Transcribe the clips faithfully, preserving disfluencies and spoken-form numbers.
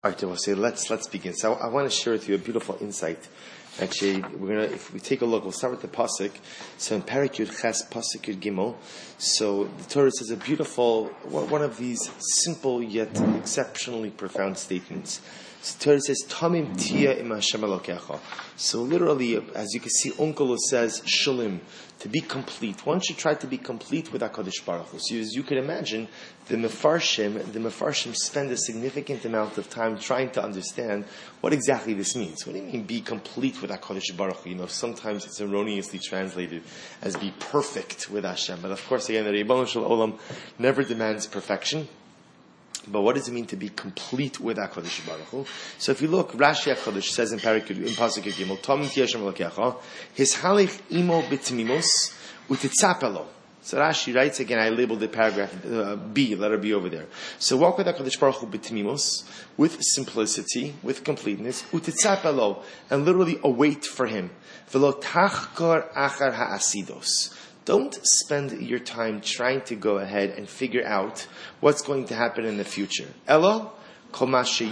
All right, we'll say let's let's begin. So I, I want to share with you a beautiful insight. Actually, we're gonna if we take a look, we'll start with the pasuk. So in Perek Yud Ches, pasuk Yud Gimel. So the Torah says a beautiful one of these simple yet exceptionally profound statements. So the Torah says Tamim Tia Im Hashem Elokecha. So literally, as you can see, Onkelos says Shalim, to be complete. One should try to be complete with HaKadosh Baruch Hu. So as you can imagine, the Mefarshim, the Mefarshim spend a significant amount of time trying to understand what exactly this means. What do you mean, be complete with HaKadosh Baruch Hu? You know, sometimes it's erroneously translated as be perfect with Hashem. But of course, again, the Ribono Shel Olam never demands perfection. But what does it mean to be complete with HaKadosh Baruch Hu? So if you look, Rashi HaKadosh says in Perek in Pasuk Gimel, Tamim Tia Hashem Elokecha, His halich imo b'tmimos utitzapelo. So Rashi writes again. I labeled the paragraph uh, B, letter B over there. So walk with HaKadosh Baruch Hu b'tmimos, with simplicity, with completeness, utitzapelo, and literally await for Him. V'lo tachkor achar ha'asidos. Don't spend your time trying to go ahead and figure out what's going to happen in the future. Elo, but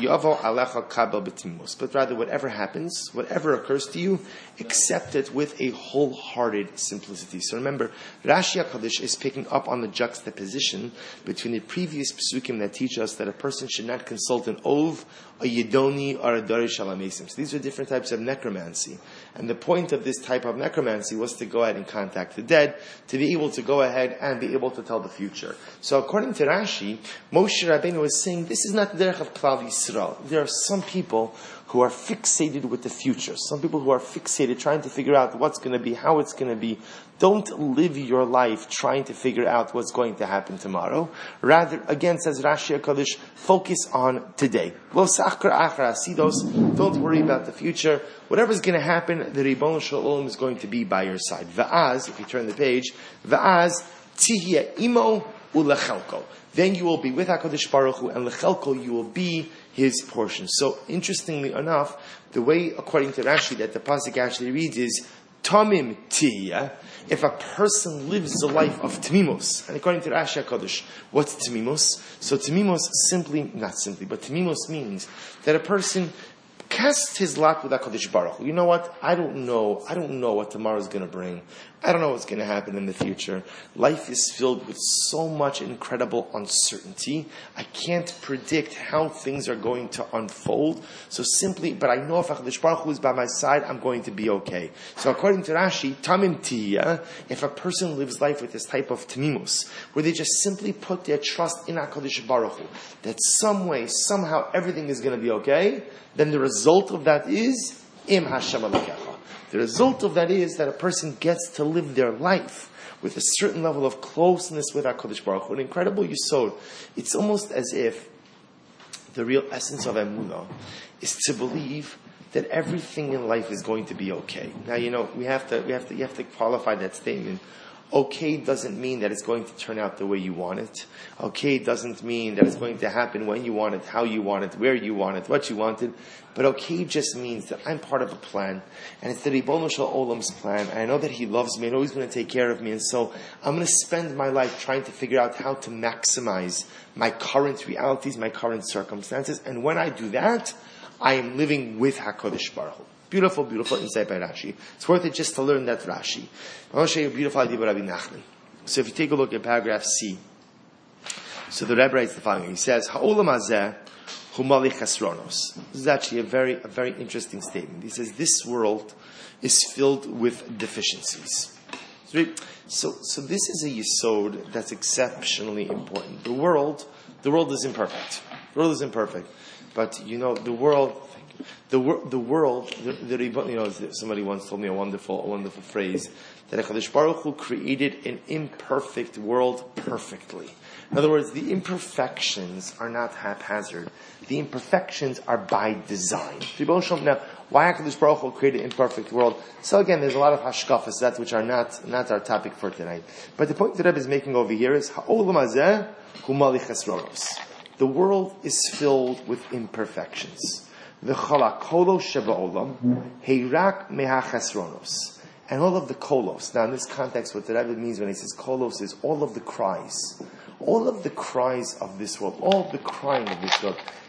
rather, whatever happens, whatever occurs to you, accept it with a wholehearted simplicity. So remember, Rashi HaKadosh is picking up on the juxtaposition between the previous psukim that teach us that a person should not consult an ov, a yedoni, or a darish alamesim. So these are different types of necromancy. And the point of this type of necromancy was to go ahead and contact the dead, to be able to go ahead and be able to tell the future. So according to Rashi, Moshe Rabbeinu was saying, this is not the derech of Klal Yisrael. There are some people who are fixated with the future. Some people who are fixated trying to figure out what's going to be, how it's going to be. Don't live your life trying to figure out what's going to happen tomorrow. Rather, again, says Rashi HaKadosh, focus on today. Lo sachkar achar asidos. Don't worry about the future. Whatever's going to happen, the Ribono Shel Olam is going to be by your side. Va'az, if you turn the page, Va'az tihya imo ulechelko. Then you will be with HaKadosh Baruch Hu, and lechelko, you will be His portion. So, interestingly enough, the way, according to Rashi, that the pasuk actually reads is Tamim Tiyah. If a person lives the life of Tmimos, and according to Rashi HaKadosh, what's Tmimos? So Tmimos simply, not simply, but Tmimos means that a person casts his lot with HaKadosh Baruch Hu. You know what? I don't know. I don't know what tomorrow's going to bring. I don't know what's going to happen in the future. Life is filled with so much incredible uncertainty. I can't predict how things are going to unfold. So simply, but I know if HaKadosh Baruch Hu is by my side, I'm going to be okay. So according to Rashi, Tamim Tiyah, if a person lives life with this type of Tmimus, where they just simply put their trust in HaKadosh Baruch Hu, that some way, somehow everything is going to be okay, then the result of that is Im Hashem Elokecha. The result of that is that a person gets to live their life with a certain level of closeness with HaKadosh Baruch Hu. An incredible yisod. It's almost as if the real essence of emunah is to believe that everything in life is going to be okay. Now, you know, we have to, we have to, you have to qualify that statement. Okay doesn't mean that it's going to turn out the way you want it. Okay doesn't mean that it's going to happen when you want it, how you want it, where you want it, what you wanted. But okay just means that I'm part of a plan, and it's the Ribono Shel Olam's plan, and I know that He loves me, and I know He's going to take care of me, and so I'm going to spend my life trying to figure out how to maximize my current realities, my current circumstances, and when I do that, I am living with HaKadosh Baruch Hu. Beautiful, beautiful insight by Rashi. It's worth it just to learn that Rashi. I want to show you a beautiful idea by Rabbi Nachman. So if you take a look at paragraph C, so the Rebbe writes the following. He says, Ha'olam hazeh hu mali chesronos. This is actually a very, a very interesting statement. He says, this world is filled with deficiencies. So, so this is a yesod that's exceptionally important. The world, the world is imperfect. The world is imperfect. But, you know, the world... The, wor- the world, the, the, you know, somebody once told me a wonderful, a wonderful phrase, that HaKadosh Baruch Hu created an imperfect world perfectly. In other words, the imperfections are not haphazard. The imperfections are by design. Now, why HaKadosh Baruch Hu created an imperfect world? So again, there's a lot of hashkafas, that which are not, not our topic for tonight. But the point that Rebbe is making over here is, Ha'olam hazeh hu mali chesronos. The world is filled with imperfections. V'chalakolo sheba'olam heirak mehachesronos, and all of the kolos. Now, in this context, what the Rebbe means when he says kolos is all of the cries, all of the cries of this world, all of the crying of this world.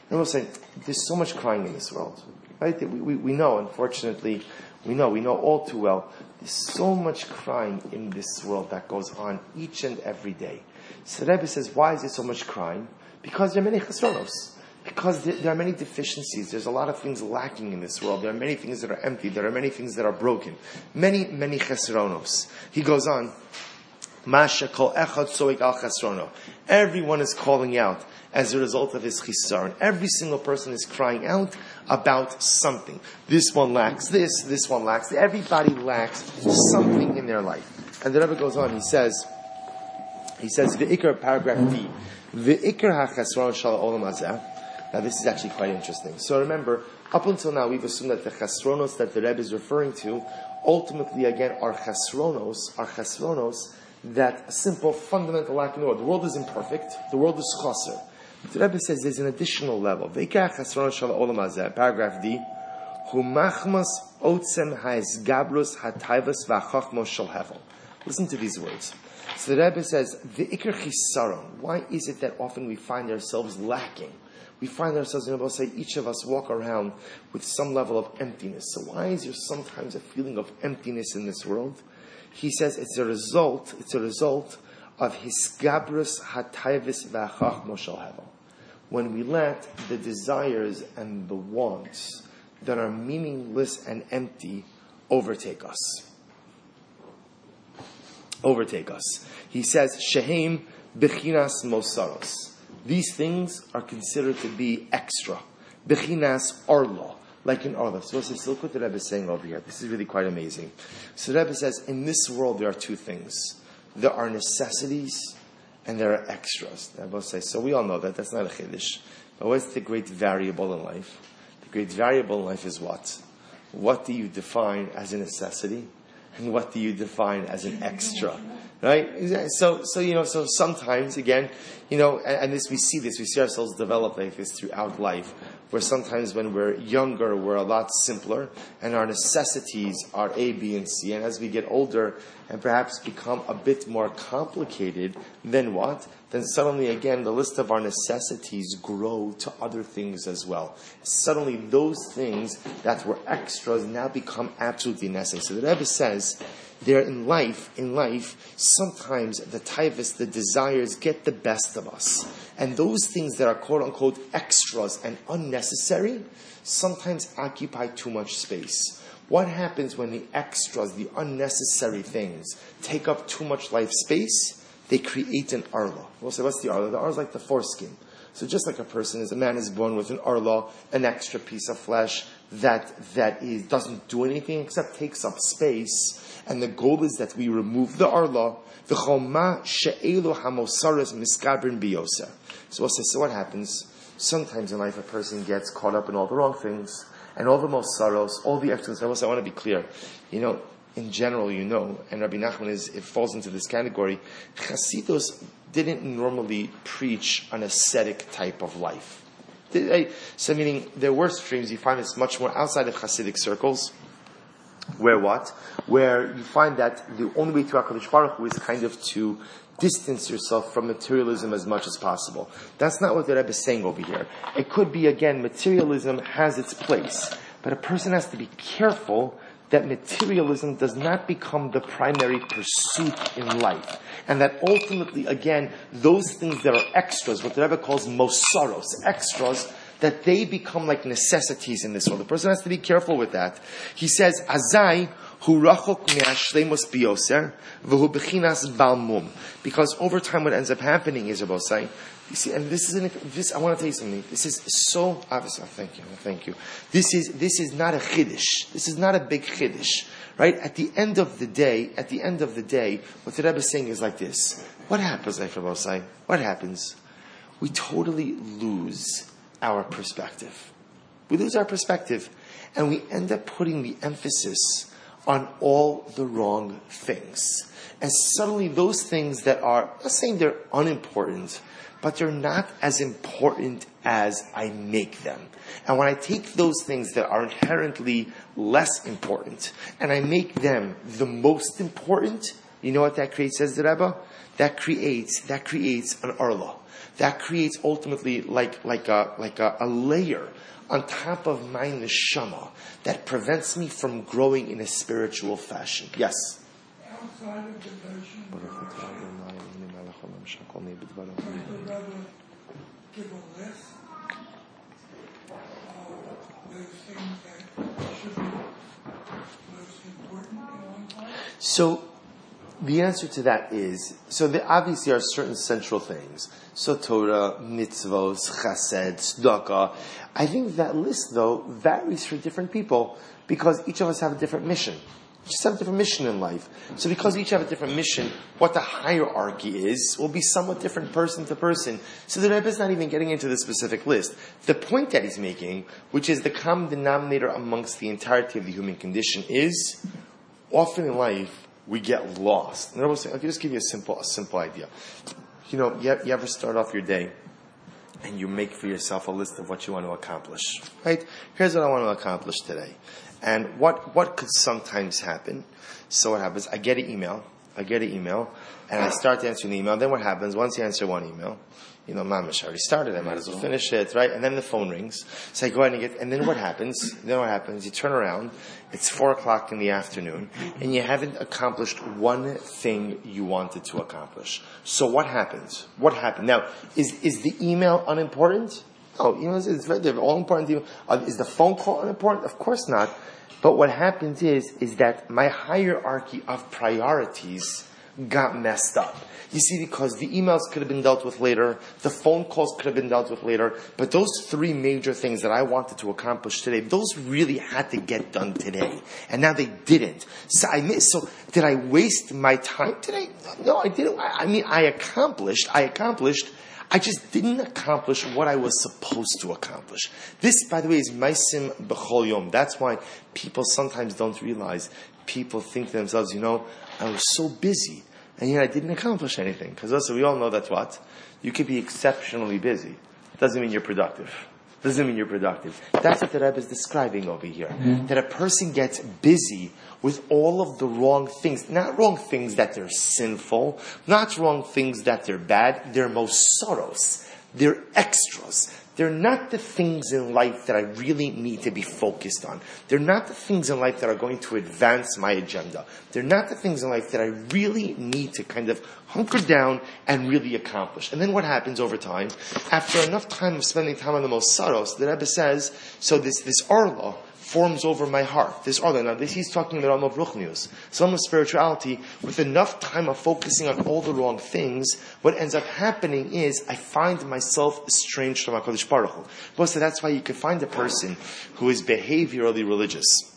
And we'll say, there's so much crying in this world. Right? We, we, we know, unfortunately, we know, we know all too well, there's so much crying in this world that goes on each and every day. So the Rebbe says, why is there so much crying? Because there are many chesronos. Because there, there are many deficiencies. There's a lot of things lacking in this world. There are many things that are empty. There are many things that are broken. Many, many chesronos. He goes on, Masha kol echad soik al chesrono. Everyone is calling out as a result of his chisaron. Every single person is crying out about something. This one lacks this, this one lacks this. Everybody lacks something in their life. And the Rebbe goes on, he says, he says, V'ikar, paragraph D, V'ikar ha-chesron shal olam hazeh. Now this is actually quite interesting. So remember, up until now we've assumed that the chesronos that the Rebbe is referring to, ultimately again are chesronos, are chesronos that a simple fundamental lack in the world. The world is imperfect. The world is chaser. The Rebbe says there's an additional level. V'ikar ha-chesron shal olam hazeh. Paragraph D, Hu machmas otzem ha-esgabrus ha-taivas va-chachmos shal hevel. Listen to these words. So the Rebbe says, the ikar chisaron. Why is it that often we find ourselves lacking? We find ourselves, and I will say, each of us walk around with some level of emptiness. So why is there sometimes a feeling of emptiness in this world? He says it's a result, it's a result of hisgabrus hatayvis v'achach moshel hevel. When we let the desires and the wants that are meaningless and empty overtake us. Overtake us. He says, Shehem bechinas mosaros. These things are considered to be extra. Bechinas arla, like an arla. So look what the Rebbe is saying over here. This is really quite amazing. So the Rebbe says, in this world there are two things. There are necessities and there are extras. The Rebbe says, so we all know that. That's not a chiddush. But what's the great variable in life? The great variable in life is what? What do you define as a necessity? And what do you define as an extra? Right? So, so you know, so sometimes, again, you know, and, and this we see this, we see ourselves develop like this throughout life, where sometimes when we're younger, we're a lot simpler, and our necessities are A, B, and C. And as we get older and perhaps become a bit more complicated, then what? Then suddenly, again, the list of our necessities grow to other things as well. Suddenly, those things that were extras now become absolutely necessary. So the Rebbe says, there in life, in life, sometimes the taivas, the desires, get the best of us. And those things that are quote-unquote extras and unnecessary sometimes occupy too much space. What happens when the extras, the unnecessary things, take up too much life space? They create an arla. We'll say, what's the arla? The arla is like the foreskin. So just like a person is, a man is born with an arla, an extra piece of flesh that that is doesn't do anything except takes up space. And the goal is that we remove the arla. So we'll say, so what happens? Sometimes in life a person gets caught up in all the wrong things and all the mosaros, all the extras. I want to be clear. You know, in general, you know, and Rabbi Nachman is, it falls into this category, Chasidus didn't normally preach an ascetic type of life. So meaning, there were streams, you find it's much more outside of Hasidic circles, where what? Where you find that the only way to HaKadosh Baruch Hu is kind of to distance yourself from materialism as much as possible. That's not what the Rebbe is saying over here. It could be, again, materialism has its place, but a person has to be careful that materialism does not become the primary pursuit in life. And that ultimately, again, those things that are extras, what the Rebbe calls mosaros, extras, that they become like necessities in this world. The person has to be careful with that. He says, Azai hu rachok me'ashleimus bioser v'hu bechinas balmum. Because over time what ends up happening is, Rabbi Say, you see, and this is an, this. I want to tell you something. This is so obvious. Oh, thank you, thank you. This is this is not a chiddush. This is not a big chiddush, right? At the end of the day, at the end of the day, what the Rebbe is saying is like this: what happens, Rabbi Say? What happens? We totally lose our perspective. We lose our perspective, and we end up putting the emphasis on all the wrong things. And suddenly, those things that are, I'm not saying they're unimportant, but they're not as important as I make them. And when I take those things that are inherently less important and I make them the most important, You know what that creates, says the Rebbe? That creates, that creates an arla. That creates ultimately like, like a, like a, a layer on top of my neshama that prevents me from growing in a spiritual fashion. Yes? Outside of devotion, would the Rebbe give a list of those things that should be most important in one's life? So, the answer to that is, so there obviously are certain central things. So Torah, mitzvos, chesed, tzedakah. I think that list, though, varies for different people because each of us have a different mission. We just have a different mission in life. So because we each have a different mission, what the hierarchy is will be somewhat different person to person. So the Rebbe is not even getting into the specific list. The point that he's making, which is the common denominator amongst the entirety of the human condition, is often in life, we get lost. And I was saying, I'll just give you a simple, a simple idea. You know, you, you ever start off your day and you make for yourself a list of what you want to accomplish, right? Here's what I want to accomplish today. And what, what could sometimes happen? So what happens? I get an email. I get an email and I start answering the email. Then what happens? Once you answer one email, you know, mamash, I already started, I might as well finish it, right? And then the phone rings. So I go ahead and get, and then what happens? Then what happens? You turn around, it's four o'clock in the afternoon, and you haven't accomplished one thing you wanted to accomplish. So what happens? What happened? Now, is, is the email unimportant? No, emails, it's very, they're all important. Uh, is the phone call unimportant? Of course not. But what happens is, is that my hierarchy of priorities got messed up. You see, because the emails could have been dealt with later, the phone calls could have been dealt with later, but those three major things that I wanted to accomplish today, those really had to get done today. And now they didn't. So I missed, so did I waste my time today? No, I didn't. I, I mean, I accomplished, I accomplished, I just didn't accomplish what I was supposed to accomplish. This, by the way, is Maisim B'chol Yom. That's why people sometimes don't realize, people think to themselves, you know, I was so busy. And yet I didn't accomplish anything. Because also we all know that what? You could be exceptionally busy. Doesn't mean you're productive. Doesn't mean you're productive. That's what the Rebbe is describing over here. Mm-hmm. That a person gets busy with all of the wrong things. Not wrong things that they're sinful. Not wrong things that they're bad. They're mosaros. They're extras. They're not the things in life that I really need to be focused on. They're not the things in life that are going to advance my agenda. They're not the things in life that I really need to kind of hunker down and really accomplish. And then what happens over time? After enough time of spending time on the Mosaros, the Rebbe says, so this, this Arla forms over my heart. This Arla. Now, this he's talking about Alma of Ruchnius. Some of spirituality, with enough time of focusing on all the wrong things, what ends up happening is I find myself estranged from HaKadosh Baruch Hu. So that's why you can find a person who is behaviorally religious.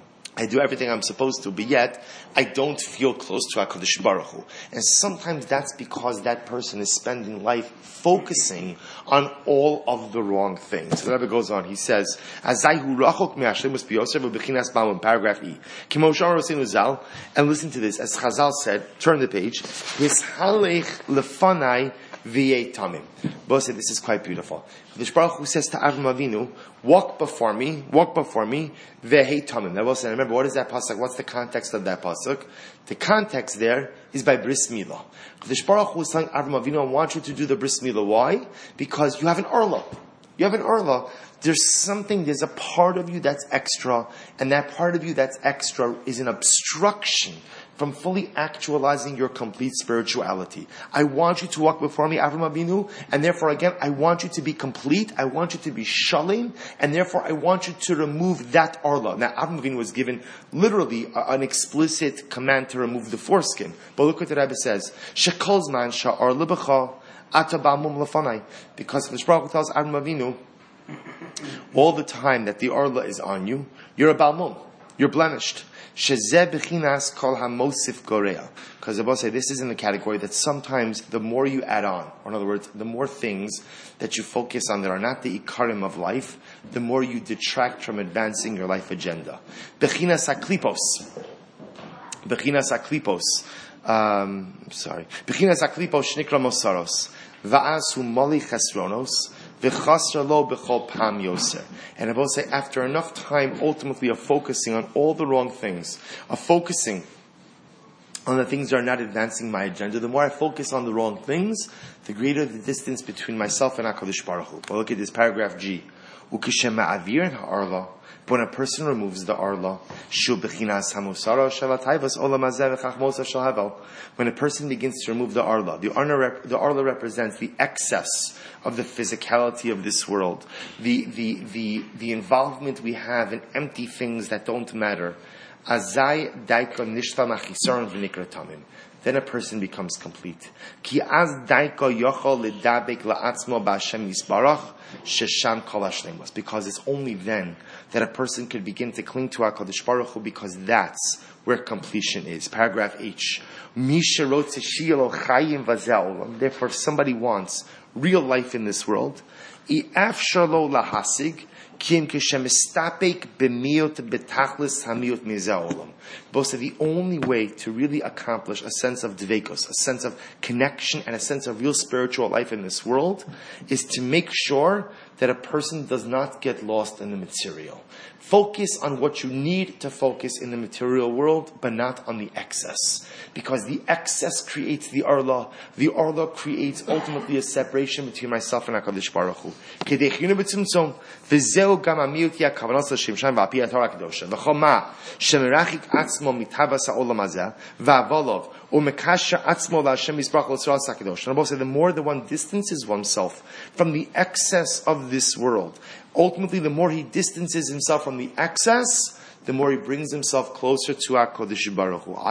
I do everything I'm supposed to, but yet I don't feel close to HaKadosh Baruch Hu. And sometimes that's because that person is spending life focusing on all of the wrong things. So the Rebbe goes on, he says, Azayhu rachok me'Hashem u'spiyoser v'bechinas ba'u in paragraph E. Kimo shar Rabbeinu Zal, and listen to this, as Chazal said, turn the page, Hishalech lefanai v'yei tamim. Both say this is quite beautiful. The Baruch Hu says to Avram Avinu, walk before me, walk before me, v'hei tamim. Now, both say, remember, what is that pasuk? What's the context of that pasuk? The context there is by bris milah. The Baruch Hu is telling Avram Avinu, I want you to do the bris milah. Why? Because you have an arla. You have an arla. There's something, there's a part of you that's extra, and that part of you that's extra is an obstruction from fully actualizing your complete spirituality. I want you to walk before me, Avram Avinu, and therefore again, I want you to be complete, I want you to be shalim, and therefore I want you to remove that arla. Now, Avram Avinu was given literally an explicit command to remove the foreskin. But look what the Rebbe says, Shekol zman sha'ar lebecha ata ba'mum lefanai. Because the Baruch tells Avram Avinu, all the time that the arla is on you, you're a balmum, you're blemished. Shezeh b'chinas kol hamosif gorea. Because the boss say this is in the category that sometimes the more you add on, or in other words, the more things that you focus on that are not the ikarim of life, the more you detract from advancing your life agenda. B'chinas haklipos. B'chinas haklipos. Um, sorry. B'chinas haklipos shnikra mosaros. Va'as hu moli chesronos. And I will say, after enough time, ultimately, of focusing on all the wrong things, of focusing on the things that are not advancing my agenda, the more I focus on the wrong things, the greater the distance between myself and HaKadosh Baruch Hu. Well, look at this paragraph G. Ukishem ma'avir ha'arla. When a person removes the arla, when a person begins to remove the arla, the arla, rep, the arla represents the excess of the physicality of this world, the, the, the, the involvement we have in empty things that don't matter. Then a person becomes complete. Because it's only then that a person can begin to cling to HaKadosh Baruch Hu, because that's where completion is. Paragraph H. Therefore, if somebody wants real life in this world, both say the only way to really accomplish a sense of dveikos, a sense of connection and a sense of real spiritual life in this world, is to make sure that a person does not get lost in the material. Focus on what you need to focus in the material world, but not on the excess. Because the excess creates the arla. The arla creates ultimately a separation between myself and HaKadosh Baruch Hu. The more the one distances oneself from the excess of this world, ultimately the more he distances himself from the excess, the more he brings himself closer to HaKadosh Baruch Hu.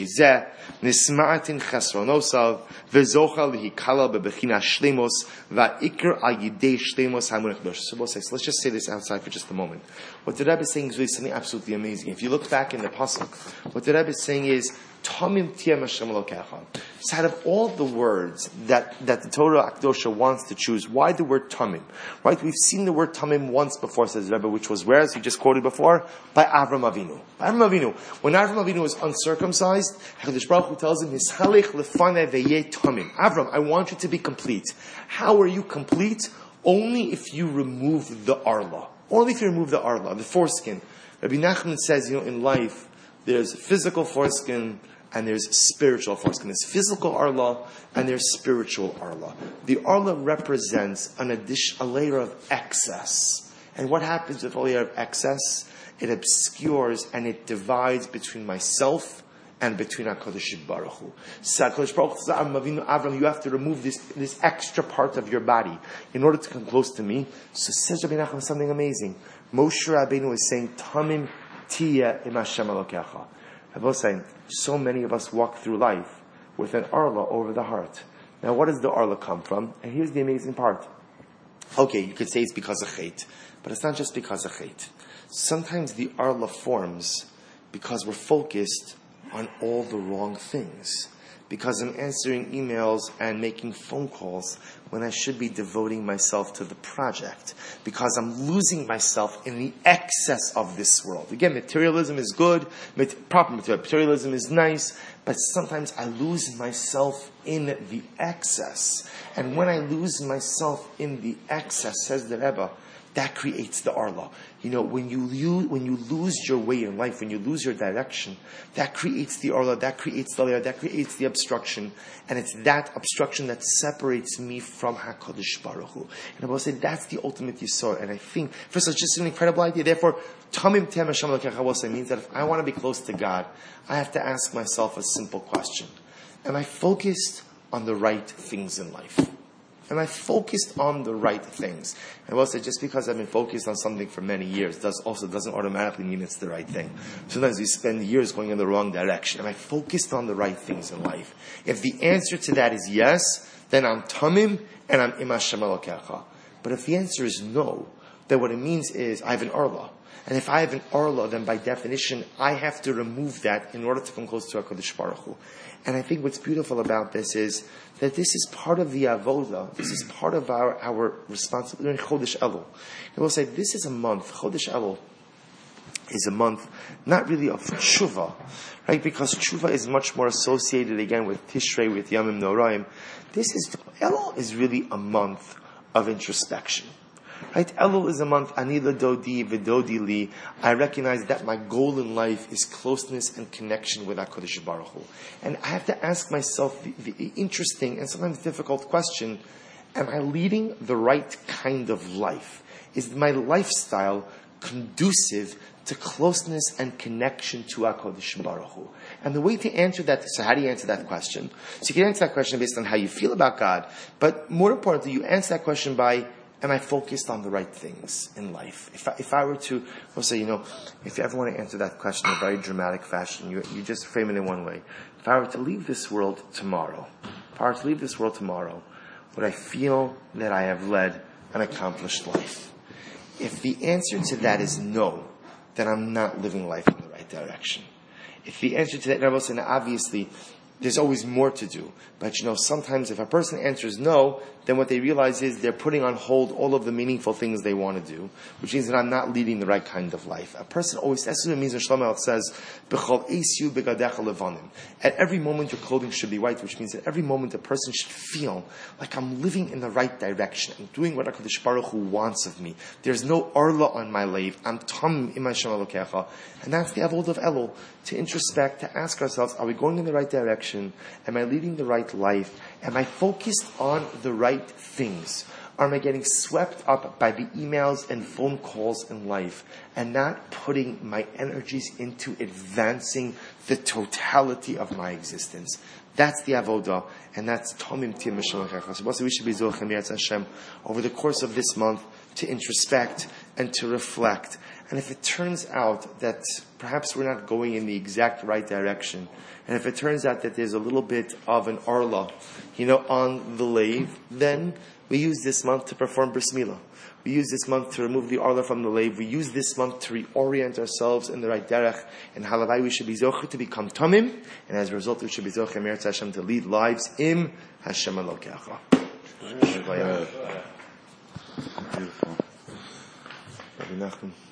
So let's just say this outside for just a moment. What the Rebbe is saying is really something absolutely amazing. If you look back in the pasuk, what the Rebbe is saying is, Tamim tiyeh Hashem Elokecha. So out of all the words that, that the Torah Akdosha wants to choose, why the word Tamim? Right? We've seen the word Tamim once before, says the Rebbe, which was where, as he just quoted before, by Avram Avinu. By Avram Avinu. When Avram Avinu was uncircumcised, HaKadosh Baruch Hu tells him, Hishalech lefanei v'yeh Tamim. Avram, I want you to be complete. How are you complete? Only if you remove the arla. Only if you remove the arla, the foreskin. Rabbi Nachman says, you know, in life, there's physical foreskin, and there's spiritual foreskin. There's physical arla, and there's spiritual arla. The arla represents an addition, a layer of excess. And what happens with a layer of excess? It obscures and it divides between myself and between HaKadosh Baruch Hu. So HaKadosh Baruch Hu says, Avram, you have to remove this, this extra part of your body in order to come close to me. So says Rabbi Nachman something amazing. Moshe Rabbeinu is saying, Tamim tiyeh im Hashem Elokecha. I was saying, so many of us walk through life with an arla over the heart. Now, what does the arla come from? And here's the amazing part. Okay, you could say it's because of chait, but it's not just because of chait. Sometimes the arla forms because we're focused on all the wrong things. Because I'm answering emails and making phone calls when I should be devoting myself to the project. Because I'm losing myself in the excess of this world. Again, materialism is good, proper materialism is nice, but sometimes I lose myself in the excess. And when I lose myself in the excess, says the Rebbe, that creates the arla. You know, when you lose, when you lose your way in life, when you lose your direction, that creates the arla, that creates the layer, that creates the obstruction, and it's that obstruction that separates me from HaKadosh Baruch Hu. And I will say that's the ultimate yisod. And I think, first of all, it's just an incredible idea. Therefore, Tamim tiyeh Hashem Elokecha means that if I want to be close to God, I have to ask myself a simple question: am I focused on the right things in life? Am I focused on the right things? I will say, just because I've been focused on something for many years does also doesn't automatically mean it's the right thing. Sometimes we spend years going in the wrong direction. Am I focused on the right things in life? If the answer to that is yes, then I'm tamim and I'm im Hashem Elokecha. But if the answer is no, then what it means is I have an arla. And if I have an arla, then by definition, I have to remove that in order to come close to HaKadosh Baruch Hu. And I think what's beautiful about this is that this is part of the avoda. This is part of our, our responsibility in Chodesh Elul. And we'll say this is a month. Chodesh Elul is a month not really of tshuva, right? Because tshuva is much more associated again with Tishrei, with Yamim Noraim. This is Elul is really a month of introspection. Right? Elul is a month, Anila Dodi Vidodi Li. I recognize that my goal in life is closeness and connection with HaKadosh Baruch Hu. And I have to ask myself the, the interesting and sometimes difficult question, am I leading the right kind of life? Is my lifestyle conducive to closeness and connection to HaKadosh Baruch Hu? And the way to answer that, so how do you answer that question? So you can answer that question based on how you feel about God, but more importantly, you answer that question by, am I focused on the right things in life? If I, if I were to, we'll say, you know, if you ever want to answer that question in a very dramatic fashion, you, you just frame it in one way. If I were to leave this world tomorrow, if I were to leave this world tomorrow, would I feel that I have led an accomplished life? If the answer to that is no, then I'm not living life in the right direction. If the answer to that, and I will say, now obviously, there's always more to do. But you know, sometimes if a person answers no, then what they realize is they're putting on hold all of the meaningful things they want to do, which means that I'm not leading the right kind of life. A person always, that's what it means when Shlomo says, B'chol eisiu begadecha levanim. At every moment your clothing should be white, which means at every moment a person should feel like I'm living in the right direction. I'm doing what HaKadosh Baruch Hu wants of me. There's no arla on my lave. I'm tam im Hashem Elokecha. And that's the avodah of Elul, to introspect, to ask ourselves, are we going in the right direction? Am I leading the right life? Am I focused on the right things? Or am I getting swept up by the emails and phone calls in life and not putting my energies into advancing the totality of my existence? That's the avodah, and that's Tomim Tim Mishlochecha. So we should be Zochim Yetz Hashem over the course of this month to introspect and to reflect. And if it turns out that perhaps we're not going in the exact right direction, and if it turns out that there's a little bit of an arla, you know, on the lave, then we use this month to perform bris milah. We use this month to remove the arla from the lave. We use this month to reorient ourselves in the right derech. And halavai, we should be zocher to become tamim, and as a result, we should be zocher Meretz Hashem to lead lives im Hashem Elokecha. Beautiful. Rabbi Nachman.